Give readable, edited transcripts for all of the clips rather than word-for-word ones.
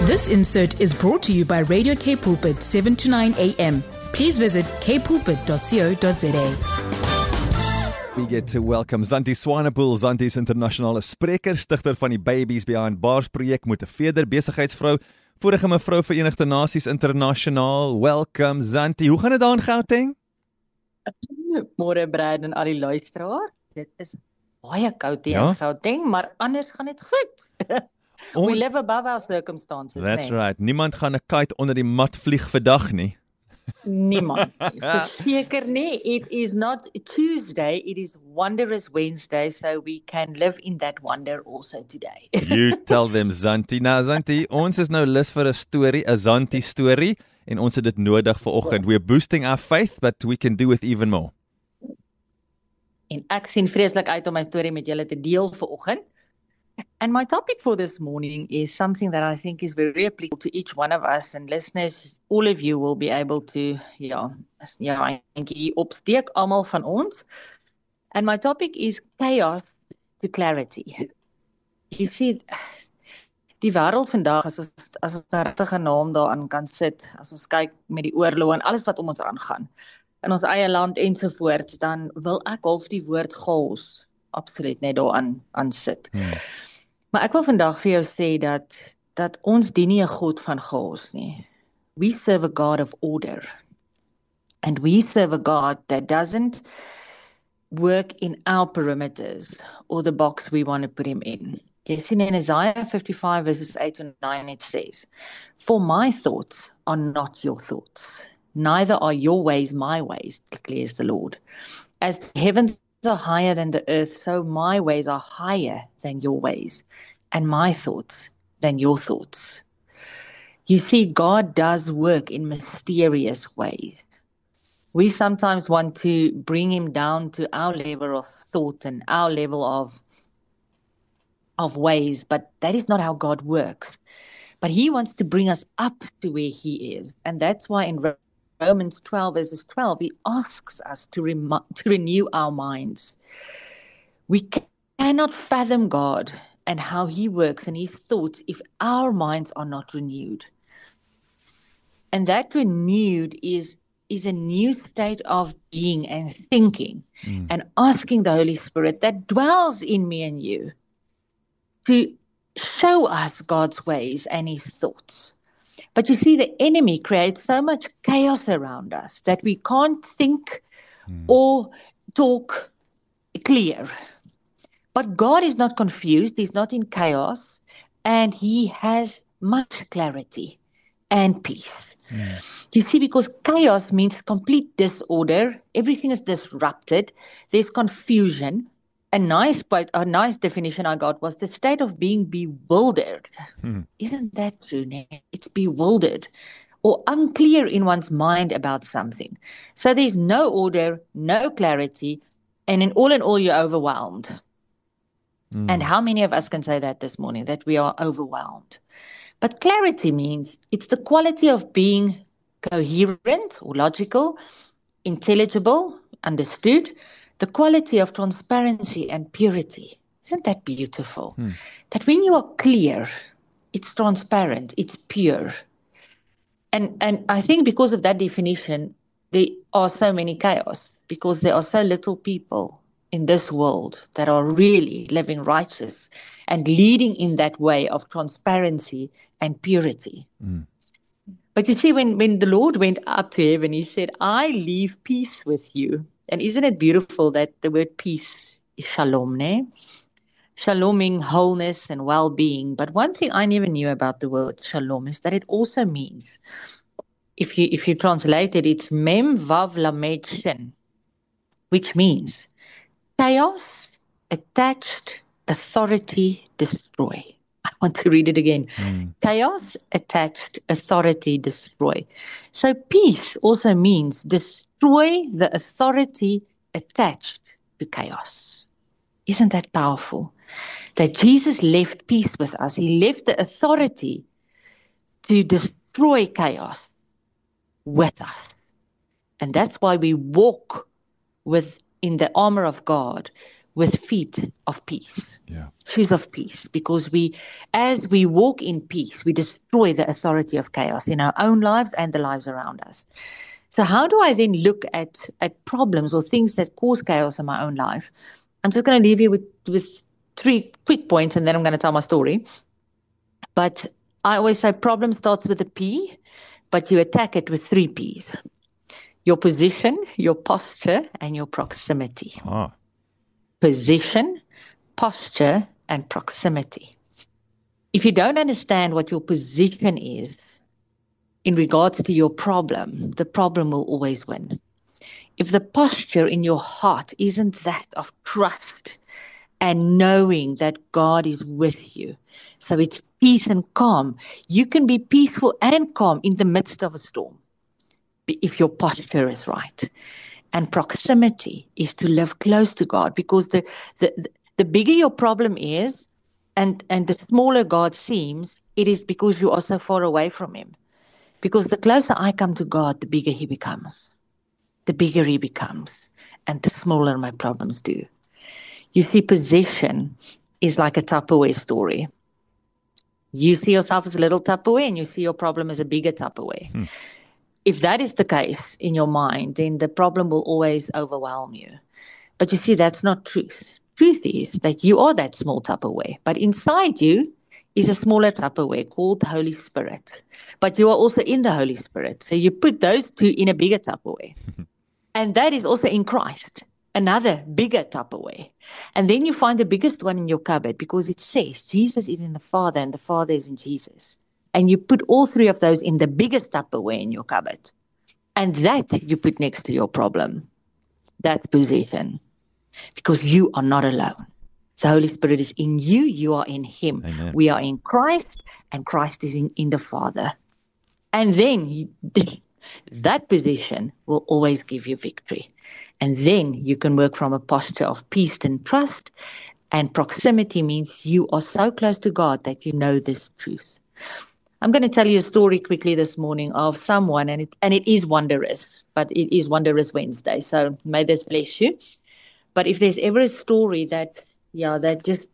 This insert is brought to you by Radio K Pulpit 7 to 9 a.m. Please visit kpulpit.co.za. We get to welcome Zanti Swanepoel. Zanti is internasionale spreker, stigter van die Babies Behind Bars projek, motiveerder, besigheidsvrou, vorige mevrou Verenigde Nasies internasionaal. Welcome Zanti. Hoe gaan dit daar in Gauteng? Môre Brad en al die luisteraars. Dit is baie koud hier in Gauteng, maar anders gaan dit goed. We live above our circumstances. That's right. Niemand gaan 'n kite onder die mat vlieg vandag nie. Niemand. Verseker nie. It is not Tuesday, it is Wondrous Wednesday, so we can live in that wonder also today. You tell them, Zanti. Nou Zanti, ons is nou lus vir 'n storie, 'n Zanti storie, en ons het dit nodig vir oggend. We're boosting our faith, but we can do with even more. En ek sien vreeslik uit om my storie met julle te deel vir oggend. And my topic for this morning is something that I think is very applicable to each one of us, and listeners, all of you will be able to, opsteek almal van ons. And my topic is chaos to clarity. You see, die wêreld vandag, as ons 'n regte naam daaraan kan sit, as ons kyk met die oorlog en alles wat om ons aangaan, in ons eie land ensovoorts, dan wil ek half die woord chaos absoluut net daaraan sit. Maar ek wil vandag vir jou sê dat ons dien nie 'n God van chaos nie. We serve a God of order. And we serve a God that doesn't work in our perimeters or the box we want to put him in. Jy sien in Isaiah 55 verses 8 and 9 it says, "For my thoughts are not your thoughts, neither are your ways my ways, declares the Lord. As the heavens are higher than the earth, so my ways are higher than your ways, and my thoughts than your thoughts." You see, God does work in mysterious ways. We sometimes want to bring him down to our level of thought and our level of ways, but that is not how God works. But he wants to bring us up to where he is, and that's why in Romans 12 verses 12, he asks us to renew our minds. We cannot fathom God and how he works and his thoughts if our minds are not renewed. And that renewed is a new state of being and thinking and asking the Holy Spirit that dwells in me and you to show us God's ways and his thoughts. But you see, the enemy creates so much chaos around us that we can't think or talk clear. But God is not confused, he's not in chaos, and he has much clarity and peace. You see, because chaos means complete disorder, everything is disrupted, there's confusion. A nice definition I got was the state of being bewildered. Isn't that true? It's bewildered or unclear in one's mind about something. So there's no order, no clarity, and in all you're overwhelmed. And how many of us can say that this morning, that we are overwhelmed? But clarity means it's the quality of being coherent or logical, intelligible, understood, the quality of transparency and purity. Isn't that beautiful? That when you are clear, it's transparent, it's pure. And I think because of that definition, there are so many chaos, because there are so little people in this world that are really living righteous and leading in that way of transparency and purity. But you see, when the Lord went up to heaven, he said, "I leave peace with you." And isn't it beautiful that the word peace is shalom, ne? Shalom meaning wholeness and well-being. But one thing I never knew about the word shalom is that it also means, if you translate it, it's mem vav lamed shin, which means chaos, attached, authority, destroy. I want to read it again. Chaos, attached, authority, destroy. So peace also means destroy the authority attached to chaos. Isn't that powerful? That Jesus left peace with us. He left the authority to destroy chaos with us. And that's why we walk in the armor of God, with feet of peace. Yeah. Shoes of peace, because as we walk in peace, we destroy the authority of chaos in our own lives and the lives around us. So how do I then look at problems or things that cause chaos in my own life? I'm just going to leave you with 3 quick points, and then I'm going to tell my story. But I always say problem starts with a P, but you attack it with 3 Ps. Your position, your posture, and your proximity. Position, posture, and proximity. If you don't understand what your position is in regards to your problem, the problem will always win. If the posture in your heart isn't that of trust and knowing that God is with you, so it's peace and calm, you can be peaceful and calm in the midst of a storm if your posture is right. And proximity is to live close to God, because the bigger your problem is and the smaller God seems, it is because you are so far away from Him. Because the closer I come to God, the bigger He becomes. The bigger He becomes, and the smaller my problems do. You see, possession is like a Tupperware story. You see yourself as a little Tupperware, and you see your problem as a bigger Tupperware. If that is the case in your mind, then the problem will always overwhelm you. But you see, that's not truth. Truth is that you are that small Tupperware, but inside you is a smaller Tupperware called the Holy Spirit. But you are also in the Holy Spirit. So you put those two in a bigger Tupperware. And that is also in Christ, another bigger Tupperware. And then you find the biggest one in your cupboard, because it says Jesus is in the Father and the Father is in Jesus. And you put all 3 of those in the biggest Tupperware in your cupboard. And that you put next to your problem. That's possession. Because you are not alone. The Holy Spirit is in you. You are in Him. Amen. We are in Christ, and Christ is in the Father. And then that position will always give you victory. And then you can work from a posture of peace and trust. And proximity means you are so close to God that you know this truth. I'm going to tell you a story quickly this morning of someone, and it is wondrous, but it is Wondrous Wednesday, so may this bless you. But if there's ever a story that just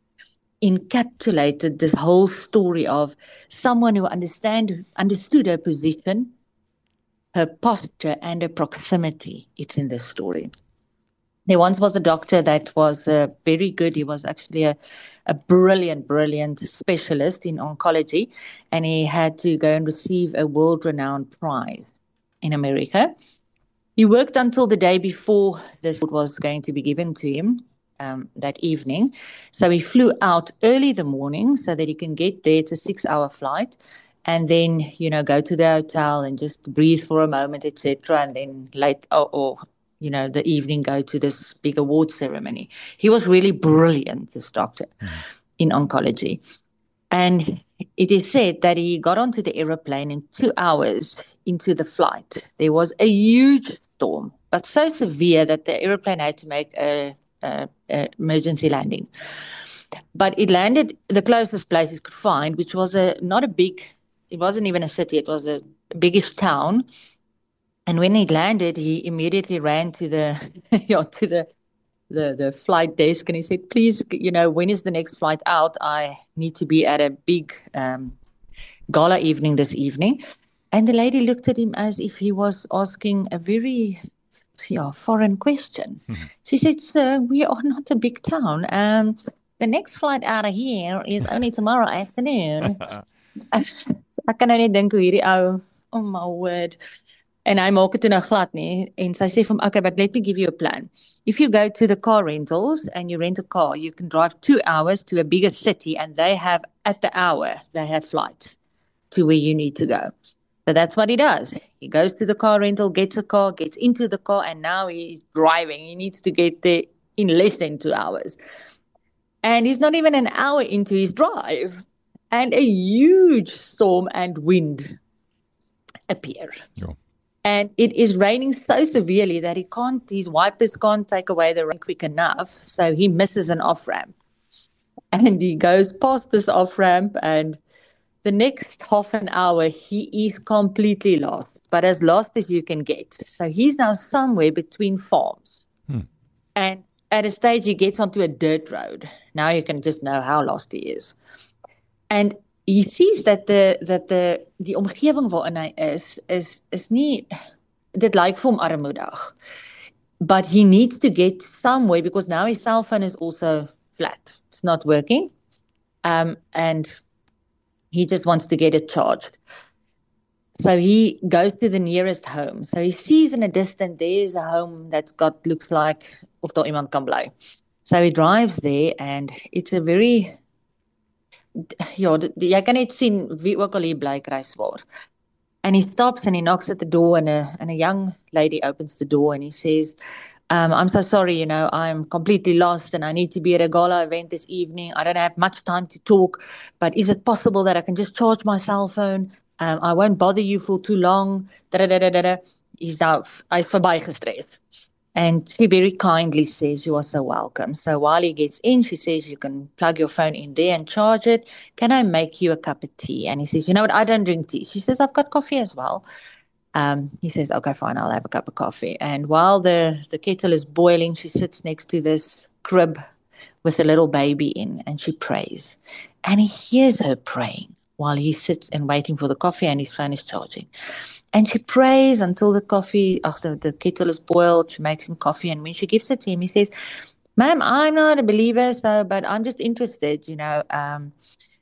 encapsulated this whole story of someone who understood her position, her posture, and her proximity, it's in this story. There once was a doctor that was very good. He was actually a brilliant specialist in oncology, and he had to go and receive a world-renowned prize in America. He worked until the day before this was going to be given to him that evening. So he flew out early the morning so that he can get there. It's a 6-hour flight. And then, go to the hotel and just breathe for a moment, etc. And then the evening go to this big award ceremony. He was really brilliant, this doctor, in oncology. And it is said that he got onto the aeroplane, and 2 hours into the flight, there was a huge storm, but so severe that the aeroplane had to make a emergency landing. But it landed the closest place it could find, which was it wasn't even a city, it was a biggish town. And when he landed, he immediately ran to the flight desk, and he said, please, when is the next flight out? I need to be at a big gala evening this evening. And the lady looked at him as if he was asking a very foreign question. Mm-hmm. She said, sir, we are not a big town. The next flight out of here is only tomorrow afternoon. Ek kan nou net dink hoe hierdie ou, oh my word. En hy maak dit toe nou glad nie. En sy sê vir hom, okay, but let me give you a plan. If you go to the car rentals and you rent a car, you can drive 2 hours to a bigger city, and they have flights to where you need to go. So that's what he does. He goes to the car rental, gets a car, gets into the car, and now he's driving. He needs to get there in less than 2 hours. And he's not even an hour into his drive. And a huge storm and wind appear. Yeah. And it is raining so severely that his wipers can't take away the rain quick enough. So he misses an off-ramp. And he goes past this off-ramp, and the next half an hour, he is completely lost, but as lost as you can get. So he's now somewhere between farms. And at a stage he gets onto a dirt road. Now you can just know how lost he is. And he sees that die omgewing waarin hy is nie, dit lyk vir hom armoedig. But he needs to get somewhere because now his cell phone is also flat. It's not working. And he just wants to get it charged. So he goes to the nearest home. So he sees in a distance, there's a home that's looks like of daar iemand kan bly. So he drives there and it's a very, jy kan net sien wie ook al hier bly kry swaar. And he stops and he knocks at the door and a young lady opens the door and he says, I'm so sorry, I'm completely lost and I need to be at a gala event this evening. I don't have much time to talk, but is it possible that I can just charge my cell phone? I won't bother you for too long. Hy's verbygestreef. And she very kindly says, you are so welcome. So while he gets in, she says, you can plug your phone in there and charge it. Can I make you a cup of tea? And he says, you know what, I don't drink tea. She says, I've got coffee as well. He says, okay, fine, I'll have a cup of coffee. And while the kettle is boiling, she sits next to this crib with a little baby in and she prays. And he hears her praying while he sits and waiting for the coffee and his phone is charging. And she prays until the kettle is boiled. She makes him coffee. And when she gives it to him, he says, ma'am, I'm not a believer, but I'm just interested, how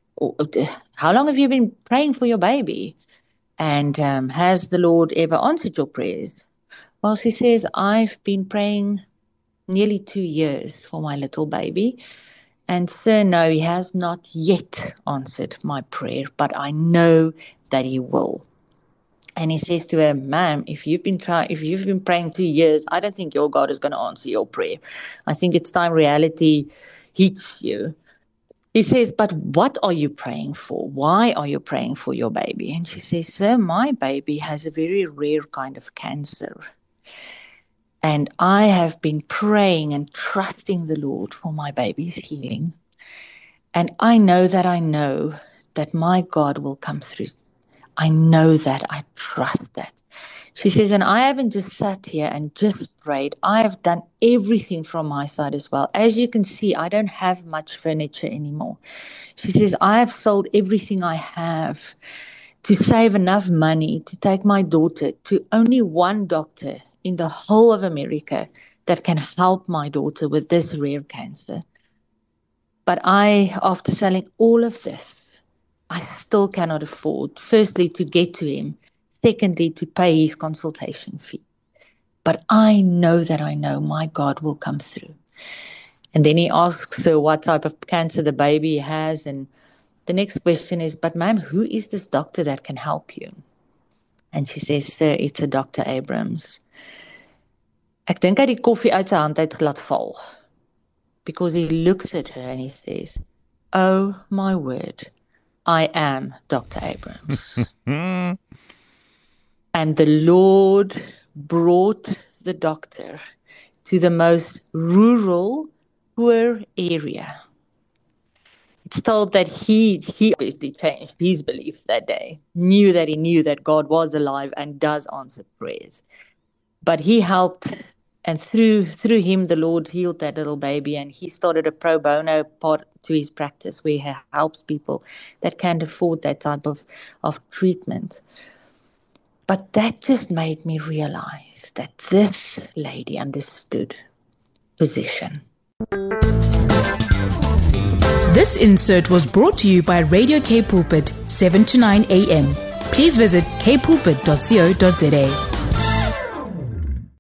long have you been praying for your baby? And has the Lord ever answered your prayers? Well, she says, I've been praying nearly 2 years for my little baby. And sir, no, he has not yet answered my prayer, but I know that he will. And he says to her, ma'am, if you've been praying 2 years, I don't think your God is going to answer your prayer. I think it's time reality hits you. He says, but what are you praying for? Why are you praying for your baby? And she says, sir, my baby has a very rare kind of cancer. And I have been praying and trusting the Lord for my baby's healing. And I know that my God will come through. I know that. I trust that. She says, and I haven't just sat here and just prayed. I have done everything from my side as well. As you can see, I don't have much furniture anymore. She says, I have sold everything I have to save enough money to take my daughter to only one doctor in the whole of America that can help my daughter with this rare cancer. But after selling all of this, I still cannot afford, firstly, to get to him, secondly, to pay his consultation fee. But I know that I know my God will come through. And then he asks her what type of cancer the baby has. And the next question is, but ma'am, who is this doctor that can help you? And she says, sir, it's a Dr. Abrams. Ek dink hy die koffie uit sy hand uit laat val. Because he looks at her and he says, oh my word, I am Dr. Abrams. And the Lord brought the doctor to the most rural, poor area. It's told that he changed his belief that day, knew that God was alive and does answer prayers. But he helped, and through him, the Lord healed that little baby, and he started a pro bono part to his practice where he helps people that can't afford that type of treatment. But that just made me realize that this lady understood position. This insert was brought to you by Radio K Pulpit, 7 to 9 a.m. Please visit kpulpit.co.za.